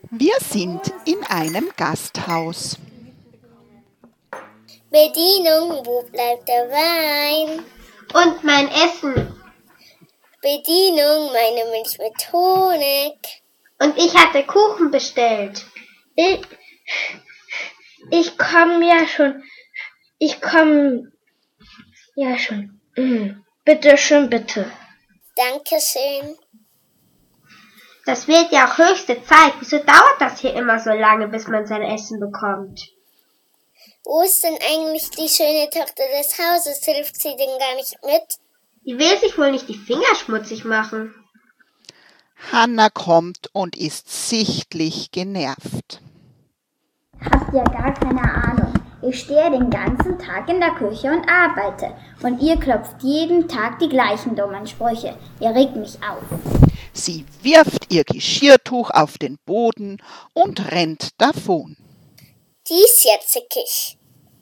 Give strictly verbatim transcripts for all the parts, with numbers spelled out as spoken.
Wir sind in einem Gasthaus. Bedienung, wo bleibt der Wein? Und mein Essen. Bedienung, meine Milch mit Honig. Und ich hatte Kuchen bestellt. Ich, ich komme ja schon. Ich komme ja schon. Mhm. Bitte schön, bitte. Dankeschön. Das wird ja auch höchste Zeit. Wieso dauert das hier immer so lange, bis man sein Essen bekommt? Wo ist denn eigentlich die schöne Tochter des Hauses? Hilft sie denn gar nicht mit? Die will sich wohl nicht die Finger schmutzig machen. Hanna kommt und ist sichtlich genervt. Habt ihr gar keine Ahnung. Ich stehe den ganzen Tag in der Küche und arbeite. Und ihr klopft jeden Tag die gleichen dummen Sprüche. Ihr regt mich auf. Sie wirft ihr Geschirrtuch auf den Boden und rennt davon. Die ist jetzt zickig.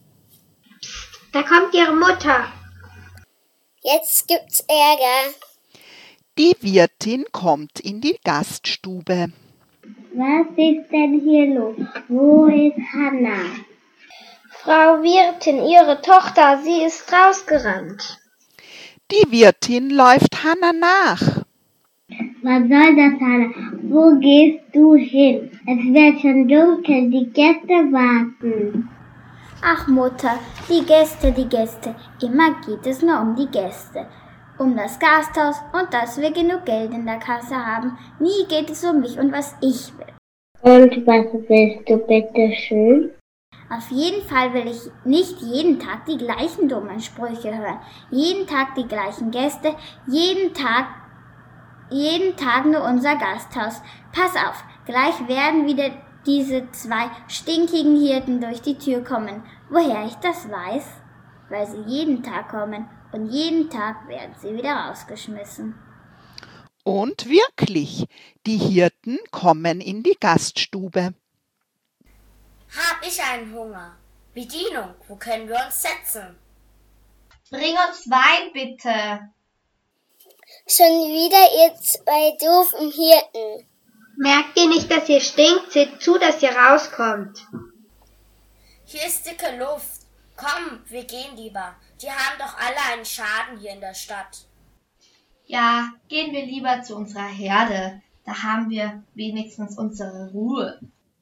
Da kommt ihre Mutter. Jetzt gibt's Ärger. Die Wirtin kommt in die Gaststube. Was ist denn hier los? Wo ist Hanna? Frau Wirtin, Ihre Tochter, sie ist rausgerannt. Die Wirtin läuft Hanna nach. Was soll das, Hanna? Wo gehst du hin? Es wird schon dunkel, die Gäste warten. Ach Mutter, die Gäste, die Gäste. Immer geht es nur um die Gäste. Um das Gasthaus und dass wir genug Geld in der Kasse haben. Nie geht es um mich und was ich will. Und was willst du bitte schön? Auf jeden Fall will ich nicht jeden Tag die gleichen dummen Sprüche hören. Jeden Tag die gleichen Gäste, jeden Tag, jeden Tag nur unser Gasthaus. Pass auf, gleich werden wieder diese zwei stinkigen Hirten durch die Tür kommen. Woher ich das weiß? Weil sie jeden Tag kommen und jeden Tag werden sie wieder rausgeschmissen. Und wirklich, die Hirten kommen in die Gaststube. Hab ich einen Hunger. Bedienung, wo können wir uns setzen? Bring uns Wein, bitte. Schon wieder ihr zwei doofen Hirten. Merkt ihr nicht, dass ihr stinkt? Seht zu, dass ihr rauskommt. Hier ist dicke Luft. Komm, wir gehen lieber. Die haben doch alle einen Schaden hier in der Stadt. Ja, gehen wir lieber zu unserer Herde. Da haben wir wenigstens unsere Ruhe.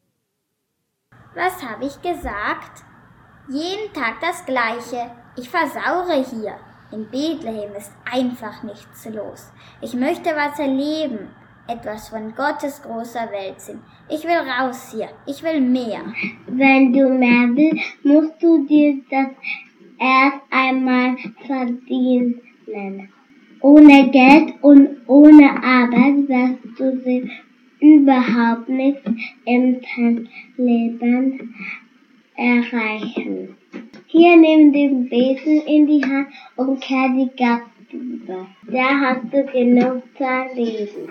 Was habe ich gesagt? Jeden Tag das Gleiche. Ich versaure hier. In Bethlehem ist einfach nichts los. Ich möchte was erleben. Etwas von Gottes großer Welt sehen. Ich will raus hier. Ich will mehr. Wenn du mehr willst, musst du dir das erst einmal verdienen. Ohne Geld und ohne Arbeit wirst du sie überhaupt nichts im Leben erreichen. Hier nimm den Besen in die Hand und kehr die Gaststube. Da hast du genug zu erleben.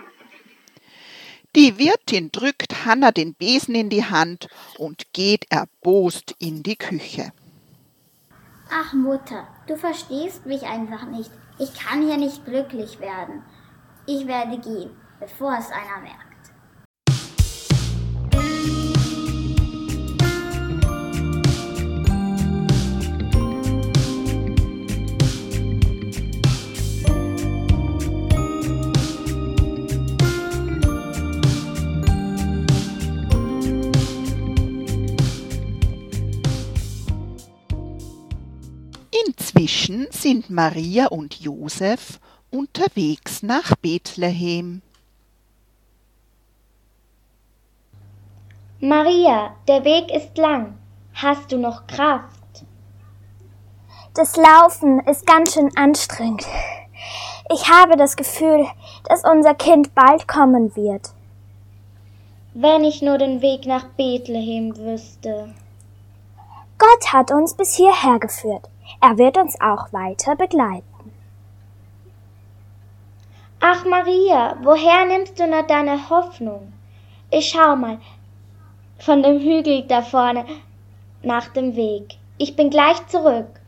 Die Wirtin drückt Hanna den Besen in die Hand und geht erbost in die Küche. Ach Mutter, du verstehst mich einfach nicht. Ich kann hier nicht glücklich werden. Ich werde gehen, bevor es einer merkt. Inzwischen sind Maria und Josef unterwegs nach Bethlehem. Maria, der Weg ist lang. Hast du noch Kraft? Das Laufen ist ganz schön anstrengend. Ich habe das Gefühl, dass unser Kind bald kommen wird. Wenn ich nur den Weg nach Bethlehem wüsste. Gott hat uns bis hierher geführt. Er wird uns auch weiter begleiten. Ach Maria, woher nimmst du nur deine Hoffnung? Ich schau mal von dem Hügel da vorne nach dem Weg. Ich bin gleich zurück.